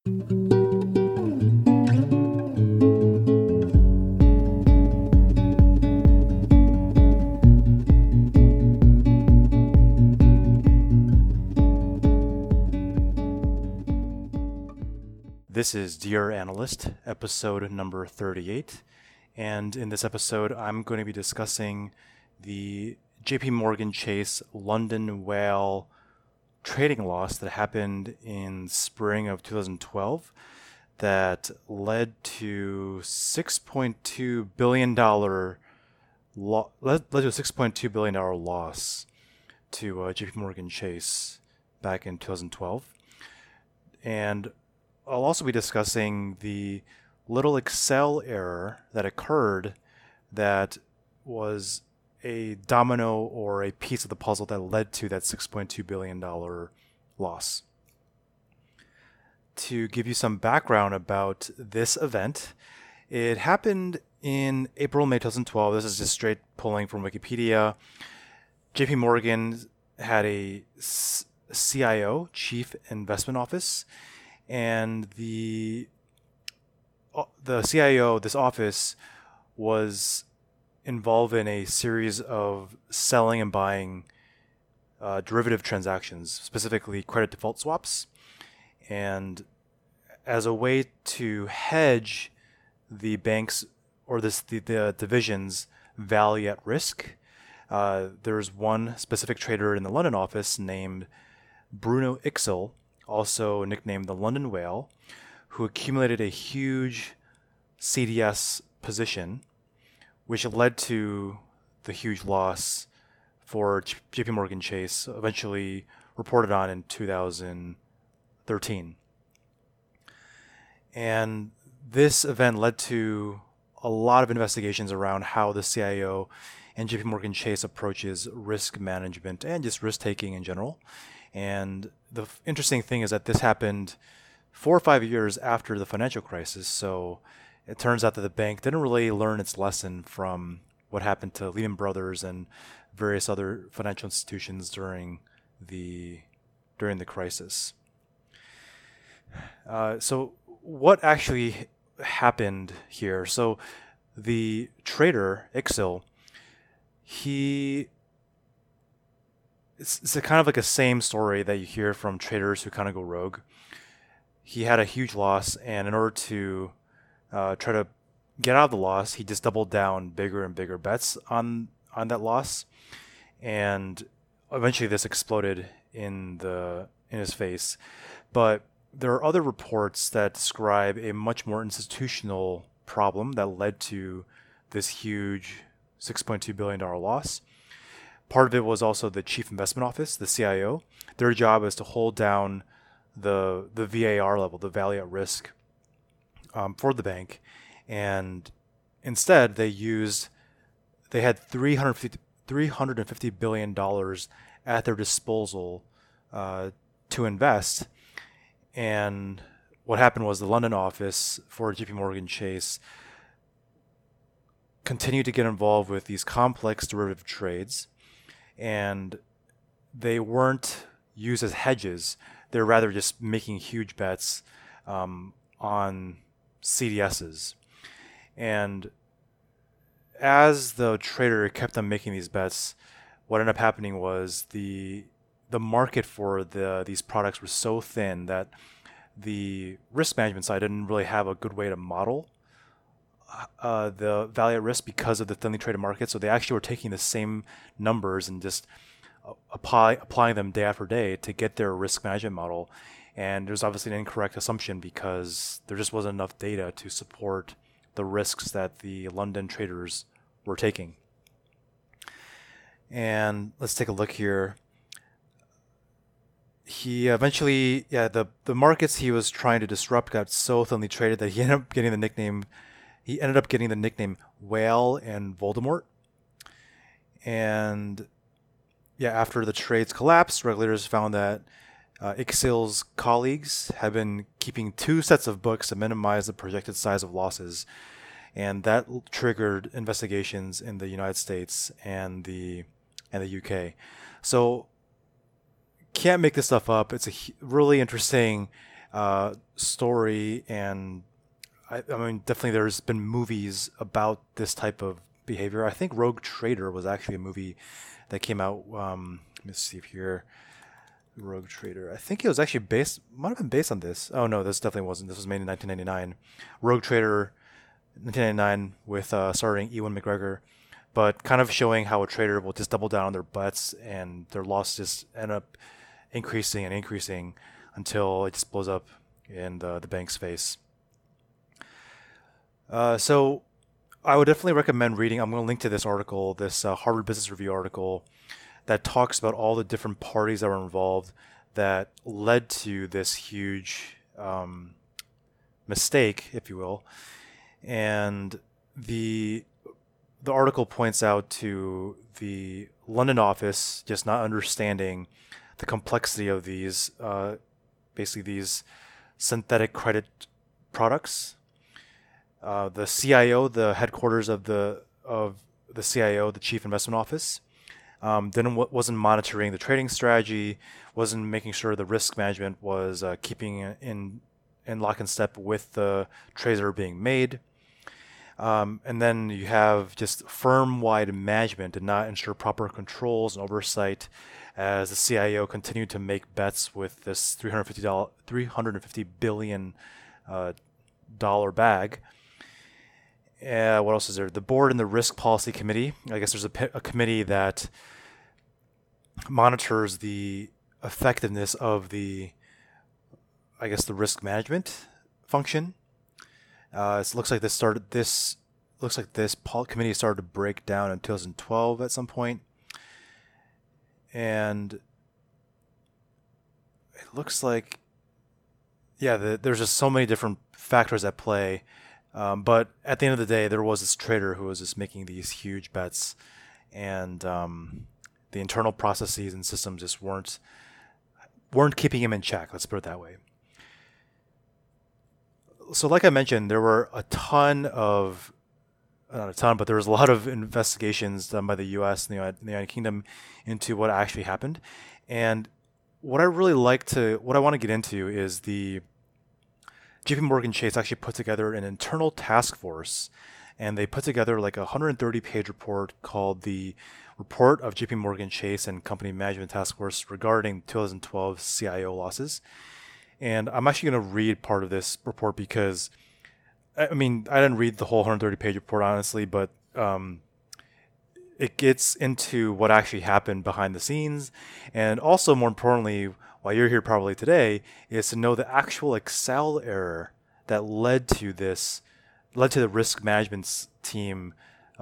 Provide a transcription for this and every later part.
This is Dear Analyst, episode number 38. And in this episode, I'm going to be discussing the JP Morgan Chase London Whale trading loss that happened in spring of 2012 that led to $6.2 billion loss to JP Morgan Chase back in 2012. And I'll also be discussing the little Excel error that occurred that was a domino or a piece of the puzzle that led to that $6.2 billion loss. To give you some background about this event, it happened in April, May 2012. This is just straight pulling from Wikipedia. JP Morgan had a CIO, Chief Investment Office, and the CIO, this office, was involved in a series of selling and buying derivative transactions, specifically credit default swaps. And as a way to hedge the bank's or the division's value at risk, there's one specific trader in the London office named Bruno Ixel, also nicknamed the London Whale, who accumulated a huge CDS position, which led to the huge loss for JP Morgan Chase, eventually reported on in 2013. And this event led to a lot of investigations around how the CIO and JP Morgan Chase approaches risk management and just risk taking in general. And the interesting thing is that this happened 4 or 5 years after the financial crisis. So it turns out that the bank didn't really learn its lesson from what happened to Lehman Brothers and various other financial institutions during the crisis. So what actually happened here? So the trader, Ixel, it's a kind of like a same story that you hear from traders who kind of go rogue. He had a huge loss, and in order to try to get out of the loss, he just doubled down bigger and bigger bets on that loss, and eventually this exploded in his face. But there are other reports that describe a much more institutional problem that led to this huge $6.2 billion loss. Part of it was also the Chief Investment Office, the CIO. Their job is to hold down the VAR level, the value at risk, for the bank. And instead, they had $350 billion at their disposal to invest. And what happened was the London office for JP Morgan Chase continued to get involved with these complex derivative trades, and they weren't used as hedges. They're rather just making huge bets on CDSs. And as the trader kept on making these bets, what ended up happening was the market for these products was so thin that the risk management side didn't really have a good way to model the value at risk because of the thinly traded market. So they actually were taking the same numbers and just applying them day after day to get their risk management model. And there's obviously an incorrect assumption because there just wasn't enough data to support the risks that the London traders were taking. And let's take a look here. He eventually, the markets he was trying to disrupt got so thinly traded that he ended up getting the nickname Whale and Voldemort. And after the trades collapsed, regulators found that Ixel's colleagues had been keeping 2 sets of books to minimize the projected size of losses, and that triggered investigations in the United States and the UK. So can't make this stuff up. It's a really interesting story, and I mean, definitely there's been movies about this type of behavior. I think Rogue Trader was actually a movie that came out. Let me see here. Rogue Trader. I think it was actually might have been based on this. Oh no, this definitely wasn't. This was made in 1999. Rogue Trader, 1999, with starring Ewan McGregor, but kind of showing how a trader will just double down on their bets and their losses end up increasing and increasing until it just blows up in the bank's face. So I would definitely recommend reading. I'm going to link to this article, this Harvard Business Review article that talks about all the different parties that were involved that led to this huge mistake, if you will. And the article points out to the London office just not understanding the complexity of these, basically these synthetic credit products. The CIO, the headquarters of the CIO, the Chief Investment Office, wasn't monitoring the trading strategy, wasn't making sure the risk management was keeping in lock and step with the trades that are being made. And then you have just firm-wide management did not ensure proper controls and oversight as the CIO continued to make bets with this $350 billion dollar bag. What else is there? The board and the risk policy committee. I guess there's a committee that monitors the effectiveness of the risk management function. It looks like this committee started to break down in 2012 at some point, and it looks like there's just so many different factors at play. But at the end of the day, there was this trader who was just making these huge bets, and the internal processes and systems just weren't keeping him in check. Let's put it that way. So like I mentioned, there were not a ton, but there was a lot of investigations done by the U.S. and the United Kingdom into what actually happened. And what I want to get into is the JP Morgan Chase actually put together an internal task force, and they put together like a 130-page report called the Report of JP Morgan Chase and Company Management Task Force regarding 2012 CIO losses. And I'm actually going to read part of this report because, I mean, I didn't read the whole 130-page report, honestly, but it gets into what actually happened behind the scenes. And also, more importantly, why you're here probably today, is to know the actual Excel error that led to the risk management team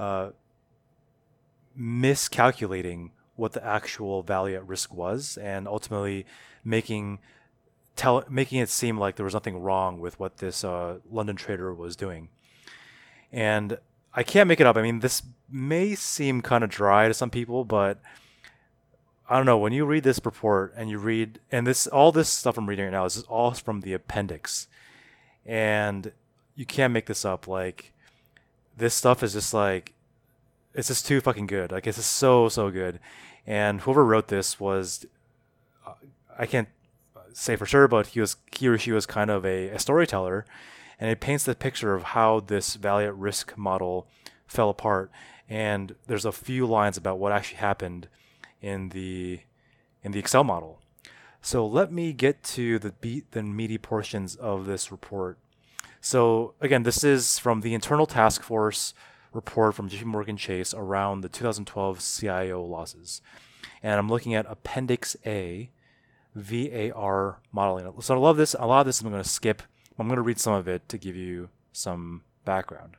miscalculating what the actual value at risk was, and ultimately making it seem like there was nothing wrong with what this London trader was doing. And I can't make it up. I mean, this may seem kind of dry to some people, but I don't know. When you read this report and all this stuff I'm reading right now is all from the appendix, and you can't make this up. Like, this stuff is just like, it's just too fucking good. Like, it's just so good. And whoever wrote this was, I can't say for sure, but he or she was kind of a storyteller, and it paints the picture of how this value at risk model fell apart. And there's a few lines about what actually happened in the Excel model. So let me get to the meaty portions of this report. So again, this is from the internal task force report from JP Morgan Chase around the 2012 CIO losses. And I'm looking at Appendix A, VAR modeling. So a lot of this I'm going to skip. I'm going to read some of it to give you some background.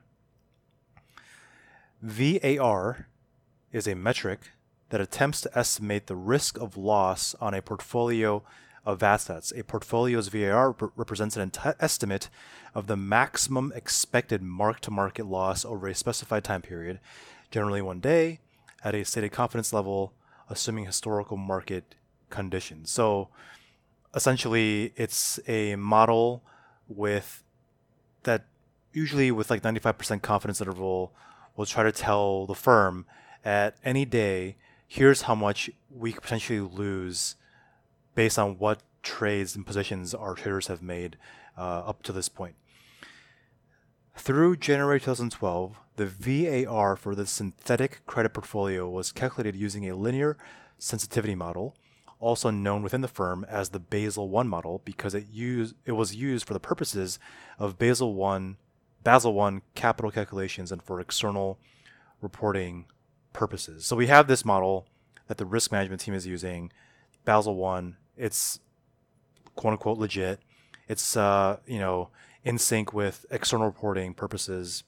VAR is a metric that attempts to estimate the risk of loss on a portfolio of assets. A portfolio's VAR represents an estimate of the maximum expected mark-to-market loss over a specified time period, generally 1 day, at a stated confidence level, assuming historical market conditions. So essentially, it's a model that usually with like 95% confidence interval will try to tell the firm at any day, here's how much we could potentially lose based on what trades and positions our traders have made up to this point. Through January 2012, the VAR for the synthetic credit portfolio was calculated using a linear sensitivity model, also known within the firm as the Basel I model, because it was used for the purposes of Basel I capital calculations and for external reporting purposes. So we have this model that the risk management team is using, Basel I. It's quote unquote legit. It's in sync with external reporting purposes.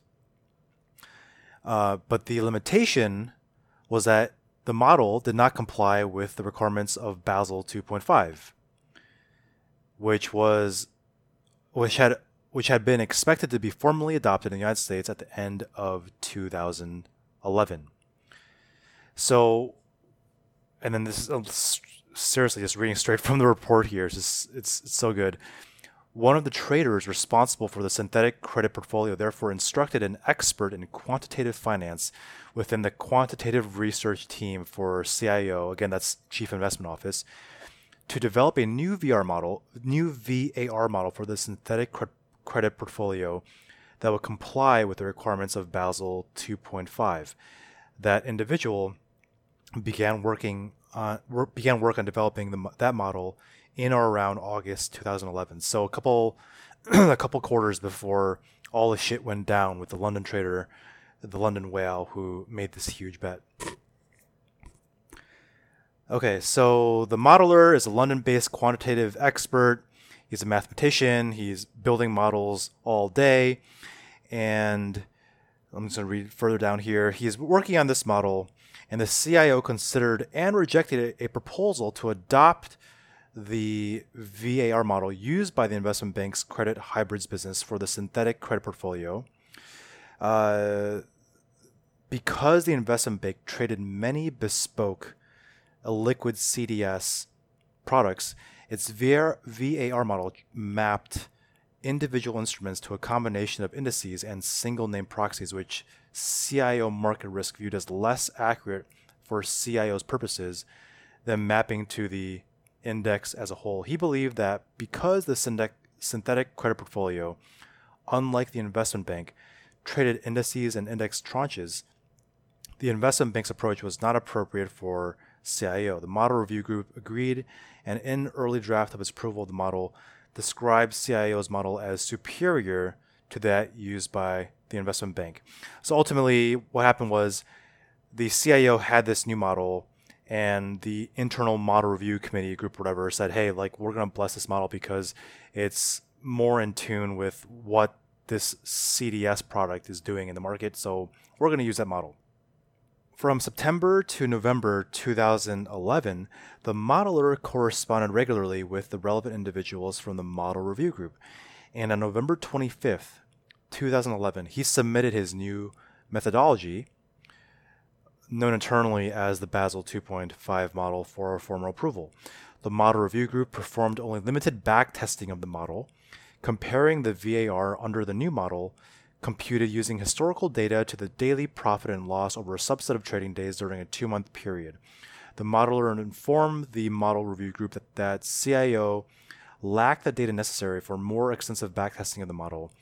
But the limitation was that the model did not comply with the requirements of Basel 2.5, which had been expected to be formally adopted in the United States at the end of 2011. So, and then this is seriously just reading straight from the report here. It's so good. One of the traders responsible for the synthetic credit portfolio therefore instructed an expert in quantitative finance within the quantitative research team for CIO, again that's Chief Investment Office, to develop a new VAR model for the synthetic credit portfolio that would comply with the requirements of Basel 2.5. That individual began work on developing that model in or around August 2011. So a couple quarters before all the shit went down with the London trader, the London whale, who made this huge bet. Okay, so the modeler is a London-based quantitative expert. He's a mathematician. He's building models all day. And I'm just going to read further down here. He's working on this model, and the CIO considered and rejected a proposal to adopt the VAR model used by the investment bank's credit hybrids business for the synthetic credit portfolio. Because the investment bank traded many bespoke liquid CDS products, its VAR model mapped individual instruments to a combination of indices and single name proxies, which CIO market risk viewed as less accurate for CIO's purposes than mapping to the index as a whole. He believed that because the synthetic credit portfolio, unlike the investment bank, traded indices and index tranches, the investment bank's approach was not appropriate for CIO. The model review group agreed, and in early draft of its approval of the model, described CIO's model as superior to that used by the investment bank. So ultimately, what happened was the CIO had this new model, and the internal model review committee group, whatever, said, hey, like, we're going to bless this model because it's more in tune with what this CDS product is doing in the market. So we're going to use that model. From September to November 2011, the modeler corresponded regularly with the relevant individuals from the model review group. And on November 25th, 2011, he submitted his new methodology, known internally as the Basel 2.5 model, for formal approval. The model review group performed only limited back testing of the model, comparing the VAR under the new model, computed using historical data to the daily profit and loss over a subset of trading days during a 2-month period. The modeler informed the model review group that CIO lacked the data necessary for more extensive backtesting of the model.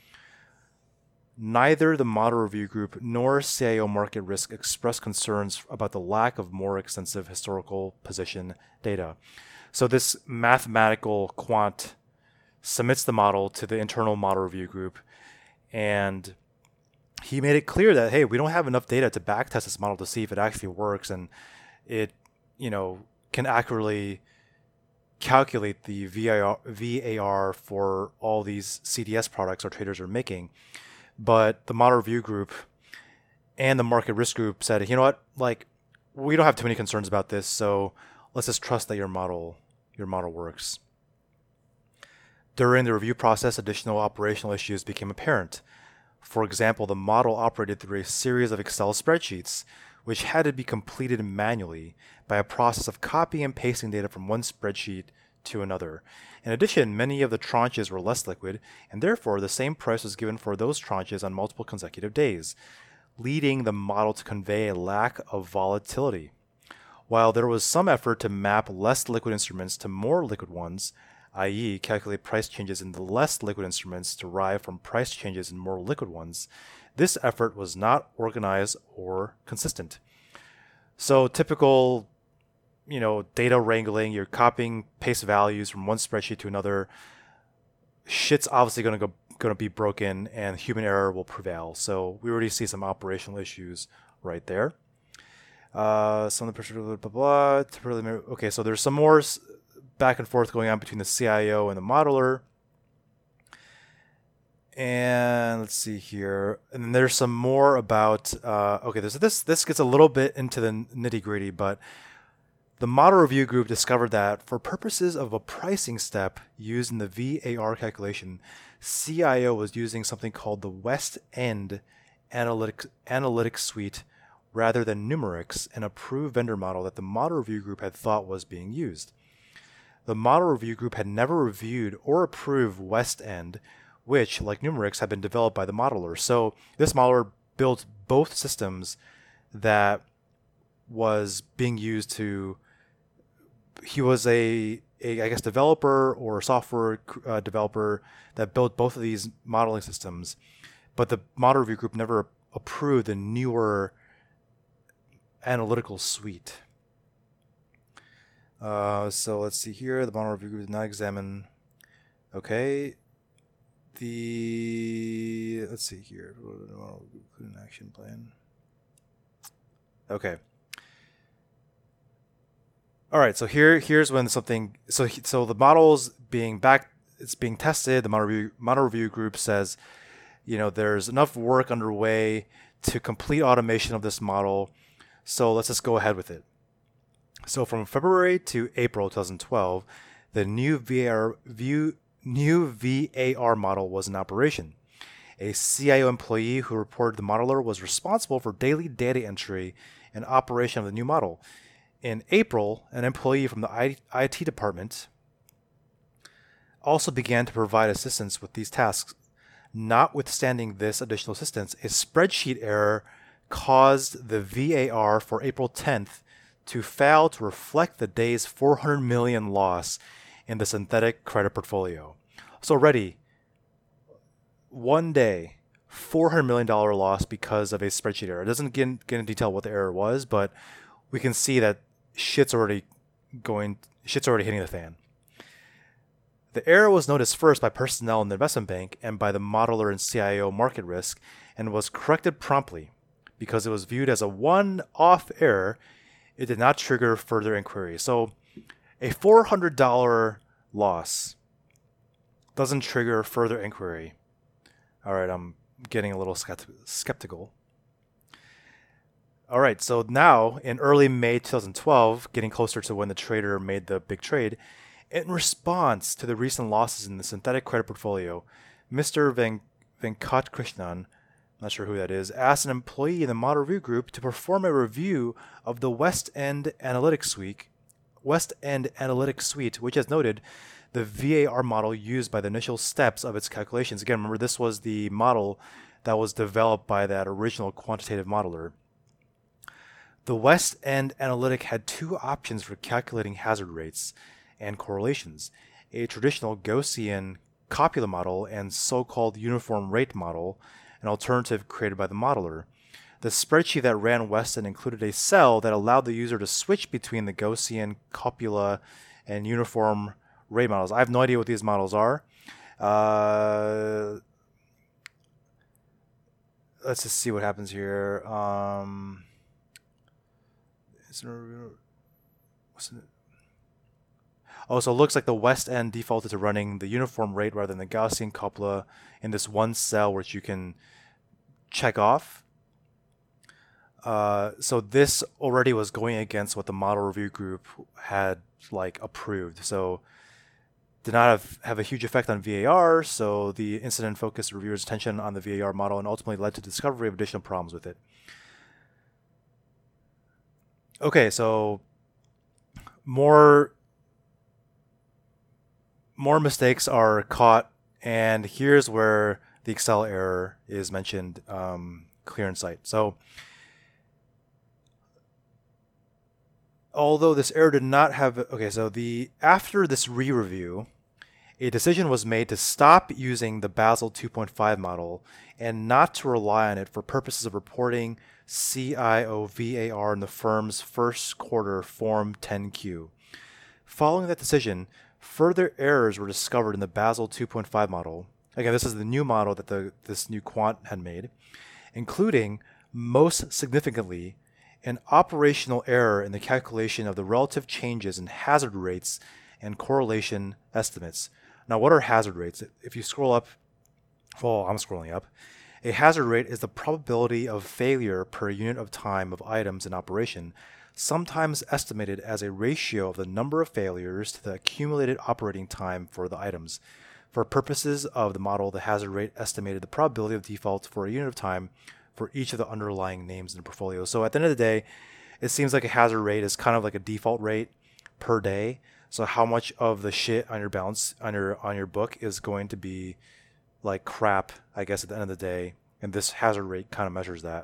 Neither the model review group nor CIO market risk expressed concerns about the lack of more extensive historical position data. So this mathematical quant submits the model to the internal model review group, and he made it clear that, hey, we don't have enough data to backtest this model to see if it actually works and it, can accurately calculate the VAR for all these CDS products our traders are making. But the model review group and the market risk group said, you know what, like, we don't have too many concerns about this, so let's just trust that your model works. During the review process, additional operational issues became apparent. For example, the model operated through a series of Excel spreadsheets, which had to be completed manually by a process of copying and pasting data from one spreadsheet to another. In addition, many of the tranches were less liquid, and therefore the same price was given for those tranches on multiple consecutive days, leading the model to convey a lack of volatility. While there was some effort to map less liquid instruments to more liquid ones, i.e., calculate price changes in the less liquid instruments derived from price changes in more liquid ones, this effort was not organized or consistent. So typical, data wrangling, you're copying paste values from one spreadsheet to another. Shit's obviously going to be broken, and human error will prevail. So we already see some operational issues right there. Some of the pressure, blah, blah, blah. Okay, so there's some more back and forth going on between the CIO and the modeler. And let's see here. And then there's some more about, okay, this gets a little bit into the nitty gritty, but the model review group discovered that for purposes of a pricing step used in the VAR calculation, CIO was using something called the West End Analytics Suite rather than Numerix, an approved vendor model that the model review group had thought was being used. The model review group had never reviewed or approved West End, which, like Numerix, had been developed by the modeler. So this modeler built both systems that was being used to. He was I guess, developer or software developer that built both of these modeling systems, but the model review group never approved the newer analytical suite. So let's see here. The model review group did not examine. Okay. Let's see here. An action plan. Okay. All right. So here's when something. So the model's it's being tested. The model review group says, there's enough work underway to complete automation of this model. So let's just go ahead with it. So from February to April 2012, the new VAR model was in operation. A CIO employee who reported the modeler was responsible for daily data entry and operation of the new model. In April, an employee from the IT department also began to provide assistance with these tasks. Notwithstanding this additional assistance, a spreadsheet error caused the VAR for April 10th to fail to reflect the day's $400 million loss in the synthetic credit portfolio. So already, one day, $400 million loss because of a spreadsheet error. It doesn't get into detail what the error was, but we can see that shit's already hitting the fan. The error was noticed first by personnel in the investment bank and by the modeler and CIO market risk, and was corrected promptly. Because it was viewed as a one-off error, it did not trigger further inquiry. So a $400 loss doesn't trigger further inquiry. All right, I'm getting a little skeptical. All right, so now in early May 2012, getting closer to when the trader made the big trade, in response to the recent losses in the synthetic credit portfolio, Mr. Venkat Krishnan, not sure who that is, asked an employee in the model review group to perform a review of the West End Analytics Suite, which, as noted, the VAR model used by the initial steps of its calculations. Again, remember, this was the model that was developed by that original quantitative modeler. The West End Analytic had two options for calculating hazard rates and correlations: a traditional Gaussian copula model and so-called uniform rate model, an alternative created by the modeler. The spreadsheet that ran West End included a cell that allowed the user to switch between the Gaussian copula and uniform rate models. I have no idea what these models are. Let's just see what happens here. So it looks like the West End defaulted to running the uniform rate rather than the Gaussian copula in this one cell, which you can check off. So this already was going against what the model review group had approved. So did not have a huge effect on VAR. So the incident focused reviewers' attention on the VAR model and ultimately led to the discovery of additional problems with it. Okay, so more mistakes are caught, and here's where the Excel error is mentioned clear in sight. So although this error did not have, after this re-review, a decision was made to stop using the Basel 2.5 model and not to rely on it for purposes of reporting CIOVAR in the firm's first quarter Form 10Q. Following that decision, further errors were discovered in the Basel 2.5 model. Again, this is the new model that this new quant had made, including, most significantly, an operational error in the calculation of the relative changes in hazard rates and correlation estimates. Now, what are hazard rates? If you scroll up, well, I'm scrolling up. A hazard rate is the probability of failure per unit of time of items in operation, sometimes estimated as a ratio of the number of failures to the accumulated operating time for the items. For purposes of the model, the hazard rate estimated the probability of default for a unit of time for each of the underlying names in the portfolio. So at the end of the day, it seems like a hazard rate is kind of like a default rate per day. So how much of the shit on your balance on your book is going to be like crap, I guess, at the end of the day, and this hazard rate kind of measures that.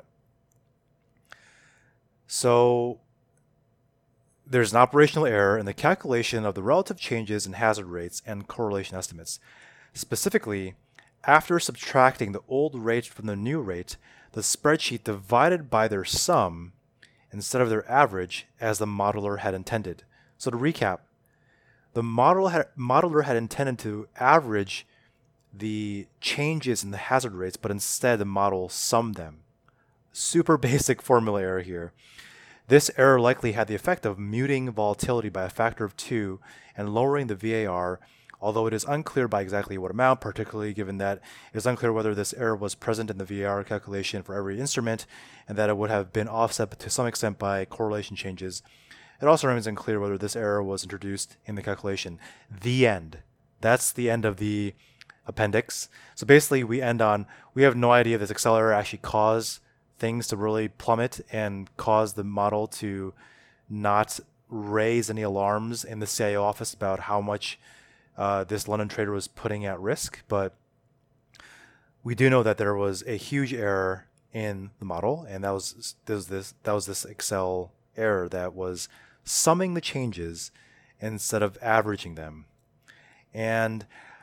So there's an operational error in the calculation of the relative changes in hazard rates and correlation estimates. Specifically, after subtracting the old rate from the new rate, the spreadsheet divided by their sum instead of their average as the modeler had intended. So to recap, the modeler had intended to average the changes in the hazard rates, but instead the model summed them. Super basic formula error here. This error likely had the effect of muting volatility by a factor of 2 and lowering the VAR, although it is unclear by exactly what amount, particularly given that it is unclear whether this error was present in the VAR calculation for every instrument and that it would have been offset to some extent by correlation changes. It also remains unclear whether this error was introduced in the calculation. The end. That's the end of the appendix. So basically we have no idea if this Excel error actually caused things to really plummet and cause the model to not raise any alarms in the CIO office about how much this London trader was putting at risk. But we do know that there was a huge error in the model, and that was this Excel error that was summing the changes instead of averaging them. And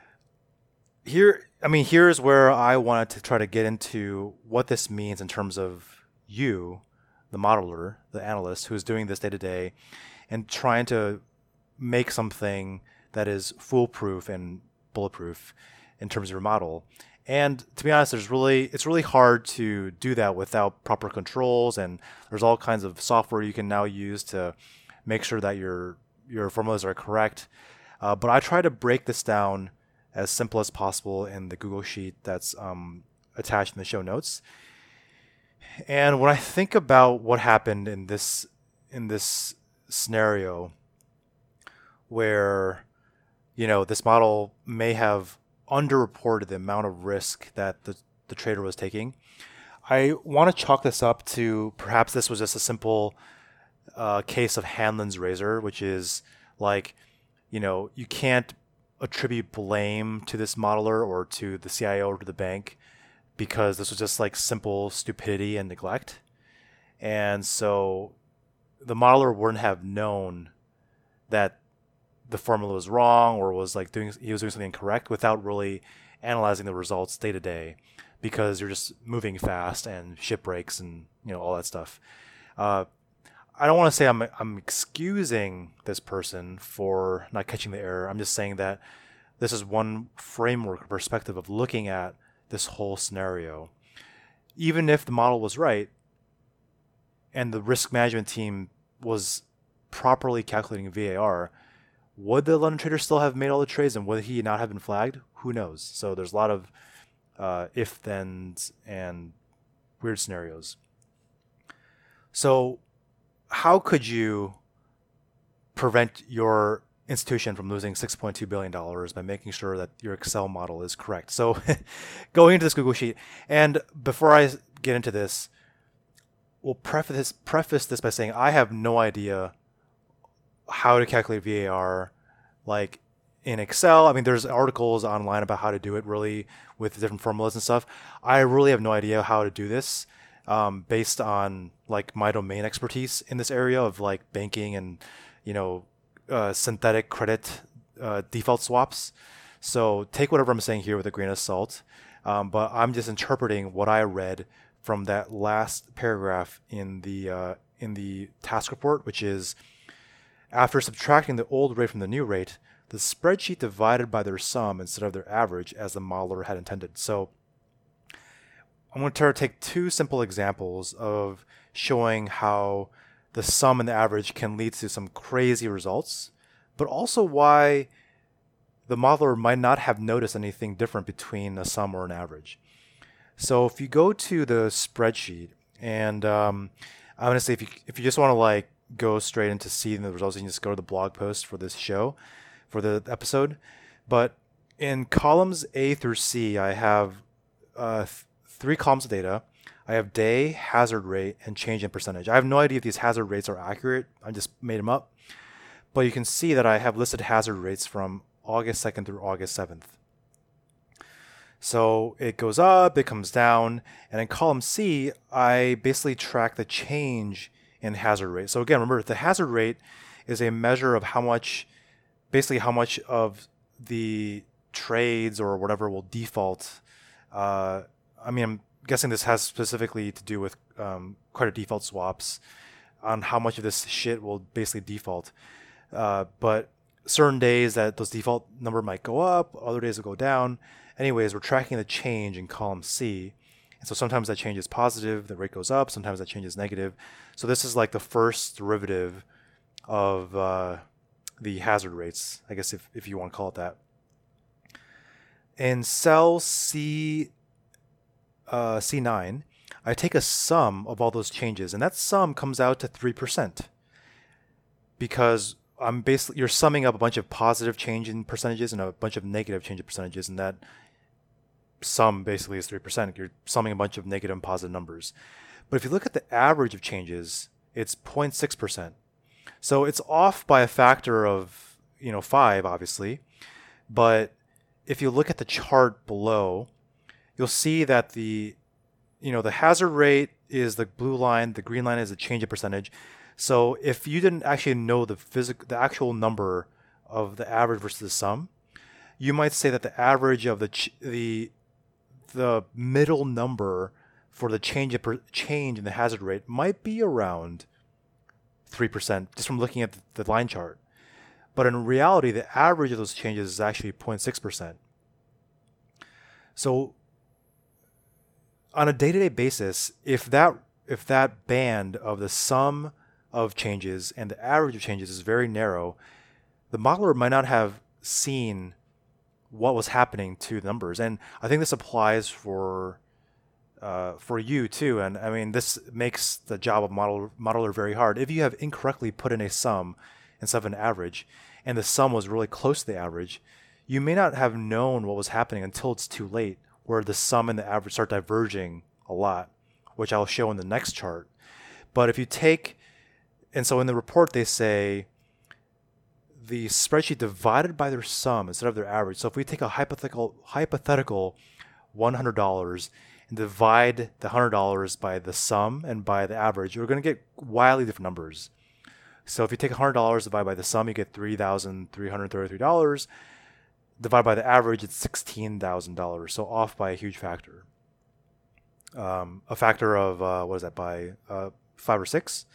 here's where I wanted to try to get into what this means in terms of you, the modeler, the analyst who's doing this day to day and trying to make something that is foolproof and bulletproof in terms of your model. And to be honest, it's really hard to do that without proper controls, and there's all kinds of software you can now use to make sure that your formulas are correct. But I try to break this down as simple as possible in the Google Sheet that's attached in the show notes. And when I think about what happened in this scenario, where this model may have underreported the amount of risk that the trader was taking, I want to chalk this up to perhaps this was just a simple case of Hanlon's razor, which is like, you can't attribute blame to this modeler or to the CIO or to the bank because this was just like simple stupidity and neglect. And so the modeler wouldn't have known that the formula was wrong or was he was doing something incorrect without really analyzing the results day to day, because you're just moving fast and ship breaks and all that stuff. I don't want to say I'm excusing this person for not catching the error. I'm just saying that this is one framework or perspective of looking at this whole scenario. Even if the model was right and the risk management team was properly calculating VAR, would the London trader still have made all the trades, and would he not have been flagged? Who knows? So there's a lot of if-thens and weird scenarios. So how could you prevent your institution from losing $6.2 billion by making sure that your Excel model is correct? So going into this Google Sheet, and before I get into this, we'll preface this by saying I have no idea how to calculate VAR like in Excel. I mean, there's articles online about how to do it really with different formulas and stuff. I really have no idea how to do this based on like my domain expertise in this area of like banking and synthetic credit default swaps. So take whatever I'm saying here with a grain of salt. But I'm just interpreting what I read from that last paragraph in the task report, which is after subtracting the old rate from the new rate, the spreadsheet divided by their sum instead of their average as the modeler had intended. So I'm going to try to take two simple examples of showing how the sum and the average can lead to some crazy results, but also why the modeler might not have noticed anything different between a sum or an average. So if you go to the spreadsheet, and I'm going to say if you just want to like go straight into seeing the results, you can just go to the blog post for this show, for the episode. But in columns A through C, I have three columns of data. I have day, hazard rate, and change in percentage. I have no idea if these hazard rates are accurate. I just made them up. But you can see that I have listed hazard rates from August 2nd through August 7th. So it goes up, it comes down, and in column C, I basically track the change in hazard rate. So again, remember, the hazard rate is a measure of basically how much of the trades or whatever will default. I'm guessing this has specifically to do with credit default swaps on how much of this shit will basically default. But certain days that those default number might go up, other days will go down. Anyways, we're tracking the change in column C. And so sometimes that change is positive, the rate goes up, sometimes that change is negative. So this is like the first derivative of the hazard rates, I guess if you want to call it that. In cell C9, I take a sum of all those changes, and that sum comes out to 3%. Because you're summing up a bunch of positive change in percentages and a bunch of negative change in percentages, and that sum basically is 3%. You're summing a bunch of negative and positive numbers. But if you look at the average of changes, it's 0.6%. So it's off by a factor of 5, obviously. But if you look at the chart below, you'll see that the hazard rate is the blue line, the green line is the change in percentage. So if you didn't actually know the actual number of the average versus the sum, you might say that the average of the middle number for the change in the hazard rate might be around 3%, just from looking at the line chart. But in reality, the average of those changes is actually 0.6%. So on a day-to-day basis, if that band of the sum of changes and the average of changes is very narrow, the modeler might not have seen what was happening to the numbers. And I think this applies for you too. And I mean, this makes the job of modeler very hard. If you have incorrectly put in a sum instead of an average, and the sum was really close to the average, you may not have known what was happening until it's too late, where the sum and the average start diverging a lot, which I'll show in the next chart. But if you and so in the report they say the spreadsheet divided by their sum instead of their average. So if we take a hypothetical $100 and divide the $100 by the sum and by the average, you're going to get wildly different numbers. So if you take $100 divided by the sum, you get $3,333. Divided by the average, it's $16,000. So off by a huge factor. A factor of, what is that, by 5 or 6?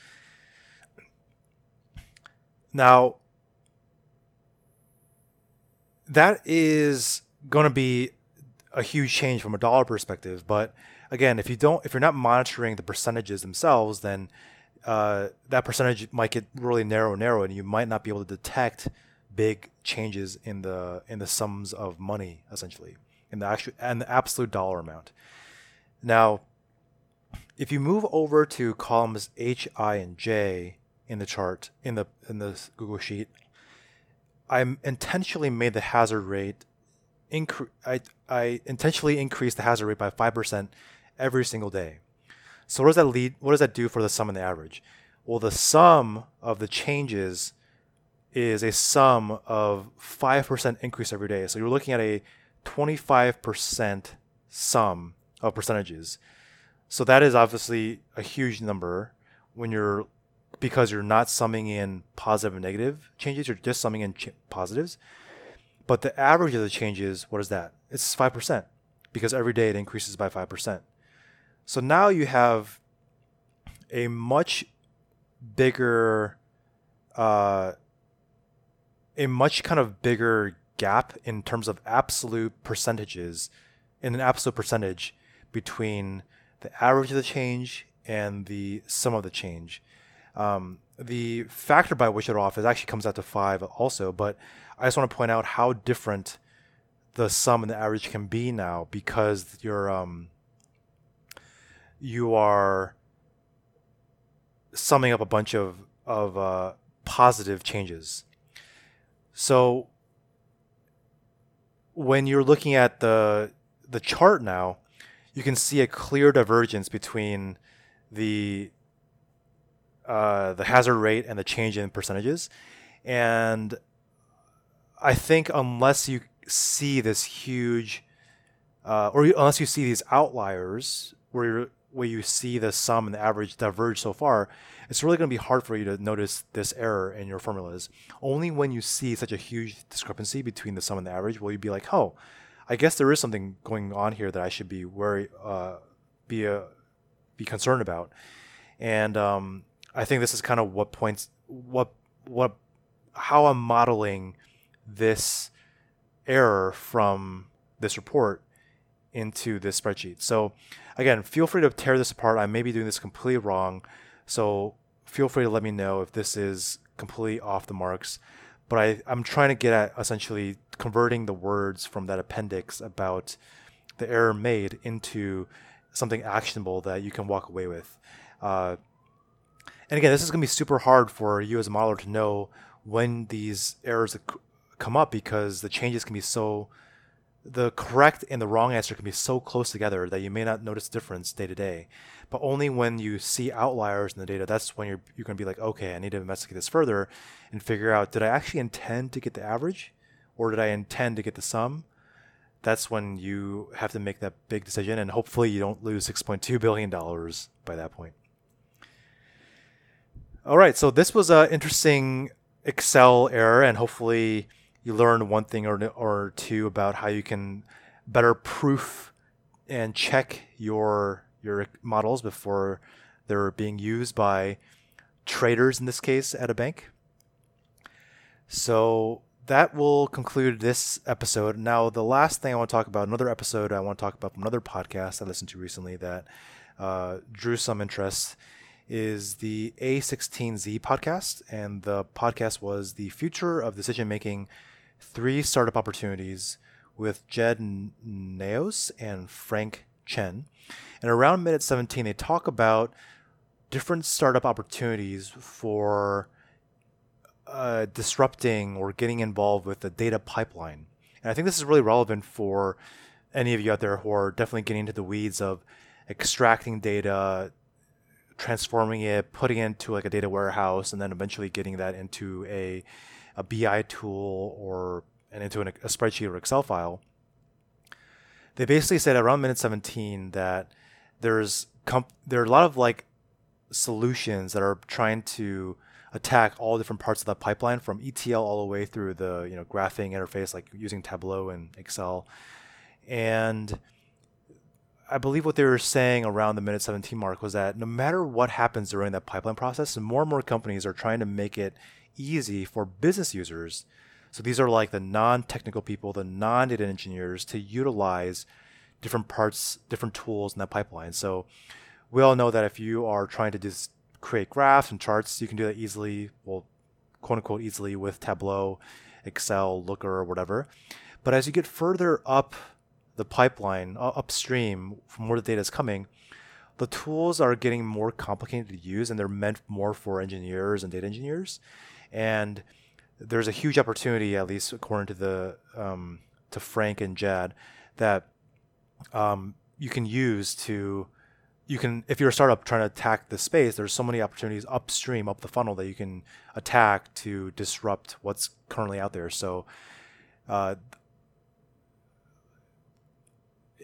Now, that is going to be a huge change from a dollar perspective. But again, if you're not monitoring the percentages themselves, then that percentage might get really narrow, and you might not be able to detect big changes in the sums of money, essentially, in the absolute dollar amount. Now, if you move over to columns H, I, and J in the chart in the Google Sheet, I intentionally made the hazard rate I intentionally increased the hazard rate by 5% every single day. So what does that do for the sum and the average? Well, the sum of the changes is a sum of 5% increase every day. So you're looking at a 25% sum of percentages. So that is obviously a huge number because you're not summing in positive and negative changes, you're just summing in positives. But the average of the changes, what is that? It's 5% because every day it increases by 5%. So now you have a much bigger, uh, a much kind of bigger gap in terms of absolute percentages, in an absolute percentage between the average of the change and the sum of the change. The factor by which it off is actually comes out to 5 also, but I just want to point out how different the sum and the average can be now because you are summing up a bunch of positive changes. So when you're looking at the chart now, you can see a clear divergence between the hazard rate and the change in percentages. And I think unless you see this huge, unless you see these outliers where you see the sum and the average diverge so far, it's really going to be hard for you to notice this error in your formulas. Only when you see such a huge discrepancy between the sum and the average will you be like, oh, I guess there is something going on here that I should be be concerned about. And I think this is kind of how I'm modeling this error from this report into this spreadsheet. So again, feel free to tear this apart. I may be doing this completely wrong. So feel free to let me know if this is completely off the marks. But I'm trying to get at essentially converting the words from that appendix about the error made into something actionable that you can walk away with. And again, this is going to be super hard for you as a modeler to know when these errors come up because the changes can be the correct and the wrong answer can be so close together that you may not notice difference day to day. But only when you see outliers in the data, that's when you're going to be like, okay, I need to investigate this further and figure out, did I actually intend to get the average or did I intend to get the sum? That's when you have to make that big decision, and hopefully you don't lose $6.2 billion by that point. All right, so this was an interesting Excel error, and hopefully you learned one thing or two about how you can better proof and check your models before they're being used by traders, in this case, at a bank. So that will conclude this episode. Now, the last thing I want to talk about, another episode I want to talk about from another podcast I listened to recently that drew some interest, is the A16Z podcast. And the podcast was The Future of Decision Making, 3 Startup Opportunities with Jed Naos and Frank Chen. And around minute 17, they talk about different startup opportunities for disrupting or getting involved with the data pipeline. And I think this is really relevant for any of you out there who are definitely getting into the weeds of extracting data, transforming it, putting it into like a data warehouse, and then eventually getting that into a BI tool and into a spreadsheet or Excel file. They basically said around minute 17 that there are a lot of like solutions that are trying to attack all different parts of the pipeline, from ETL all the way through the graphing interface, like using Tableau and Excel. And I believe what they were saying around the minute 17 mark was that no matter what happens during that pipeline process, more and more companies are trying to make it easy for business users. So these are like the non-technical people, the non-data engineers, to utilize different parts, different tools in that pipeline. So we all know that if you are trying to just create graphs and charts, you can do that easily, well, quote unquote easily, with Tableau, Excel, Looker, or whatever. But as you get further up the pipeline, upstream from where the data is coming, the tools are getting more complicated to use, and they're meant more for engineers and data engineers. And there's a huge opportunity, at least according to to Frank and Jad, that you can use to. If you're a startup trying to attack this space, there's so many opportunities upstream, up the funnel, that you can attack to disrupt what's currently out there. So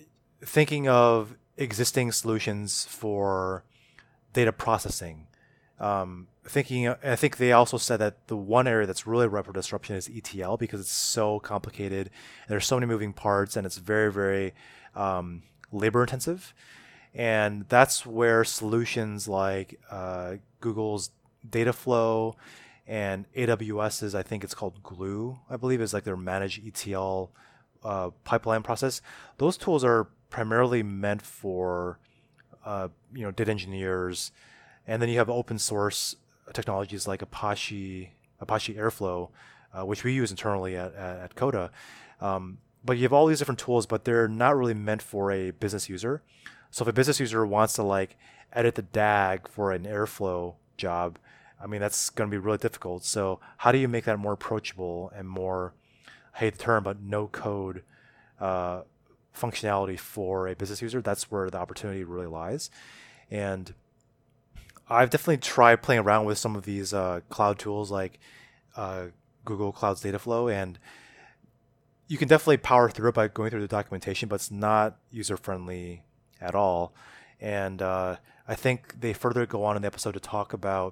thinking of existing solutions for data processing, I think they also said that the one area that's really ripe for disruption is ETL because it's so complicated. And there's so many moving parts, and it's very, very labor intensive. And that's where solutions like Google's Dataflow and AWS's, I think it's called Glue, I believe, is like their managed ETL pipeline process. Those tools are primarily meant for data engineers, and then you have open source technologies like Apache Airflow, which we use internally at Coda. But you have all these different tools, but they're not really meant for a business user. So if a business user wants to like edit the DAG for an Airflow job, I mean that's going to be really difficult. So how do you make that more approachable and more, I hate the term, but no code functionality for a business user? That's where the opportunity really lies. And I've definitely tried playing around with some of these cloud tools like Google Cloud's Dataflow, and you can definitely power through it by going through the documentation, but it's not user friendly at all. And I think they further go on in the episode to talk about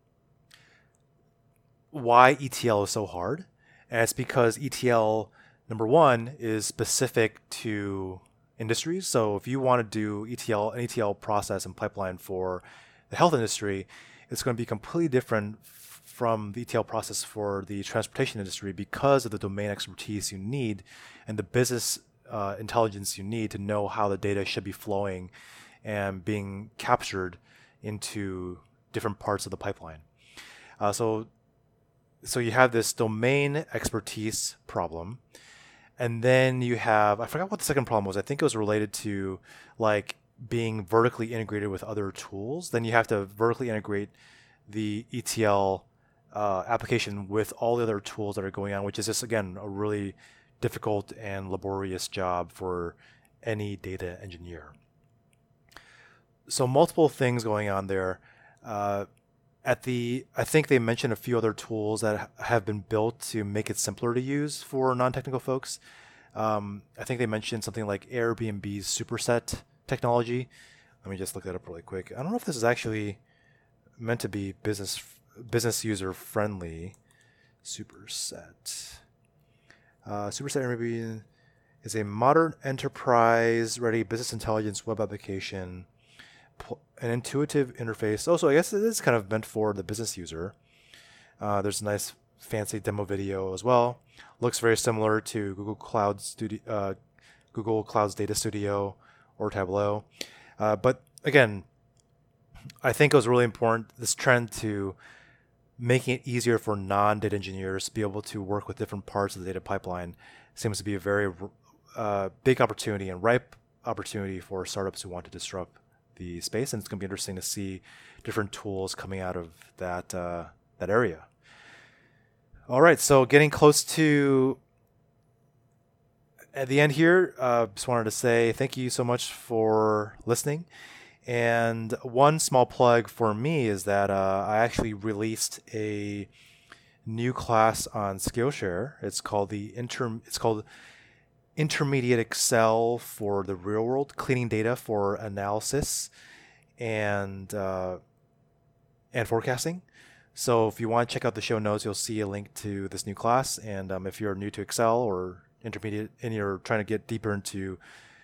why ETL is so hard. And it's because ETL, number one, is specific to industries. So if you want to do an ETL process and pipeline for the health industry, it's going to be completely different from the ETL process for the transportation industry because of the domain expertise you need and the business intelligence you need to know how the data should be flowing and being captured into different parts of the pipeline. So you have this domain expertise problem, and then you have, I forgot what the second problem was. I think it was related to like being vertically integrated with other tools. Then you have to vertically integrate the ETL application with all the other tools that are going on, which is just, again, a really difficult and laborious job for any data engineer. So multiple things going on there. I think they mentioned a few other tools that have been built to make it simpler to use for non-technical folks. I think they mentioned something like Airbnb's Superset technology. Let me just look that up really quick. I don't know if this is actually meant to be business user friendly. Superset. Superset Airbnb is a modern enterprise-ready business intelligence web application, an intuitive interface. Also, I guess it is kind of meant for the business user. There's a nice fancy demo video as well. Looks very similar to Google Cloud's Data Studio or Tableau. But again, I think it was really important, this trend to making it easier for non-data engineers to be able to work with different parts of the data pipeline seems to be a very big opportunity and ripe opportunity for startups who want to disrupt the space. And it's going to be interesting to see different tools coming out of that area. All right, so getting close to at the end here, just wanted to say thank you so much for listening. And one small plug for me is that I actually released a new class on Skillshare. It's called Intermediate Excel for the Real World: Cleaning Data for Analysis and Forecasting. So if you want to check out the show notes, you'll see a link to this new class. And if you're new to Excel or intermediate and you're trying to get deeper into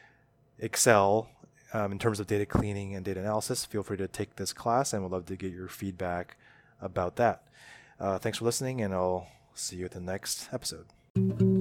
Excel in terms of data cleaning and data analysis, feel free to take this class, and we'd love to get your feedback about that. Thanks for listening, and I'll see you at the next episode.